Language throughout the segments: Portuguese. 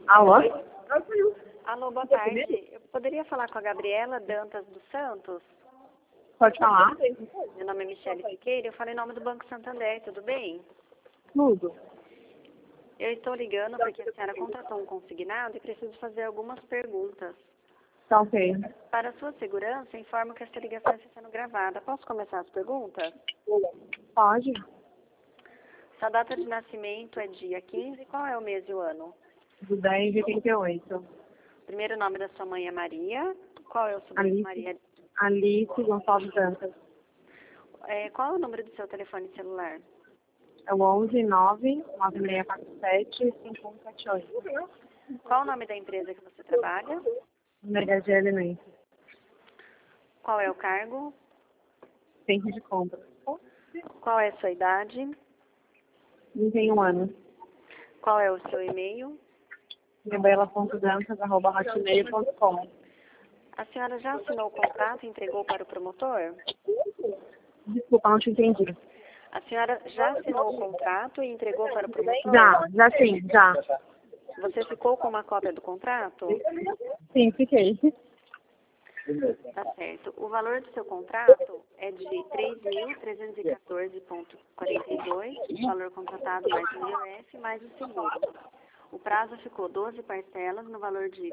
Alô? Alô, boa tarde. Eu poderia falar com a Gabriela Dantas dos Santos? Pode falar? Meu nome é Michele Siqueira, eu falo em nome do Banco Santander, tudo bem? Tudo. Eu estou ligando porque a senhora contratou um consignado e preciso fazer algumas perguntas. Tá ok. Para a sua segurança, informo que esta ligação está sendo gravada. Posso começar as perguntas? Pode? Sua data de nascimento é dia 15, qual é o mês e o ano? Do 10 de 88. O primeiro nome da sua mãe é Maria. Qual é o sobrenome de Maria? Alice Gonçalves Dantas. Qual é o número do seu telefone celular? É o 11 9 9647 5178. Qual o nome da empresa que você trabalha? Energia Alimentos. Qual é o cargo? Centro de compra. Qual é a sua idade? 31 anos. Qual é o seu e-mail? gabriela.dantas@hotmail.com. A senhora já assinou o contrato e entregou para o promotor? Desculpa, não te entendi. A senhora já assinou o contrato e entregou para o promotor? Já sim, já. Você ficou com uma cópia do contrato? Sim, fiquei. Tá certo. O valor do seu contrato é de R$ 3.314,42, o valor contratado mais o IOF mais o seguro. O prazo ficou 12 parcelas no valor de R$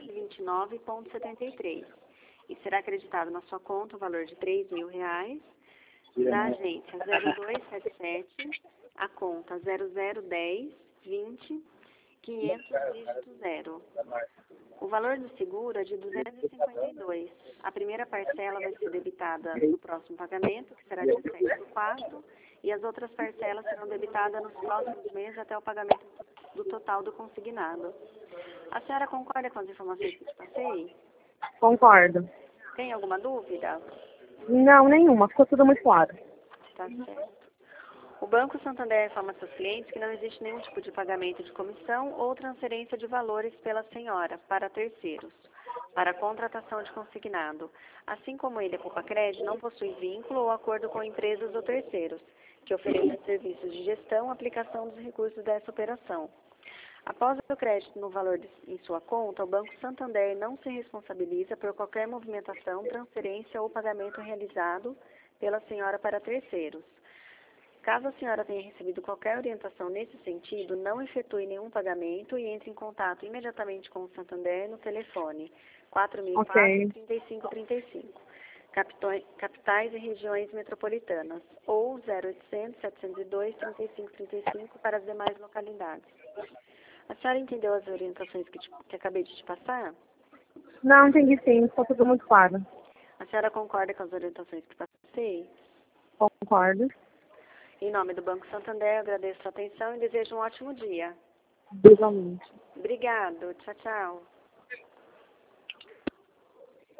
329,73 e será acreditado na sua conta o valor de R$ 3.000 da agência 0277, a conta 0010 20 500 dígito 0. O valor do seguro é de 252. A primeira parcela vai ser debitada no próximo pagamento, que será dia 7/4, e as outras parcelas serão debitadas nos próximos meses até o pagamento do total do consignado. A senhora concorda com as informações que te passei? Concordo. Tem alguma dúvida? Não, nenhuma. Ficou tudo muito claro. Tá certo. O Banco Santander informa seus clientes que não existe nenhum tipo de pagamento de comissão ou transferência de valores pela senhora para terceiros, para a contratação de consignado. Assim como ele é Poupa Crédito, não possui vínculo ou acordo com empresas ou terceiros, que ofereçam serviços de gestão e aplicação dos recursos dessa operação. Após o crédito no valor em sua conta, o Banco Santander não se responsabiliza por qualquer movimentação, transferência ou pagamento realizado pela senhora para terceiros. Caso a senhora tenha recebido qualquer orientação nesse sentido, não efetue nenhum pagamento e entre em contato imediatamente com o Santander no telefone 4004-3535, capitais e regiões metropolitanas, ou 0800 702 3535 para as demais localidades. A senhora entendeu as orientações que acabei de te passar? Não, entendi sim. Ficou tudo muito claro. A senhora concorda com as orientações que passei? Concordo. Em nome do Banco Santander, eu agradeço a sua atenção e desejo um ótimo dia. Igualmente. Obrigado. Tchau, tchau.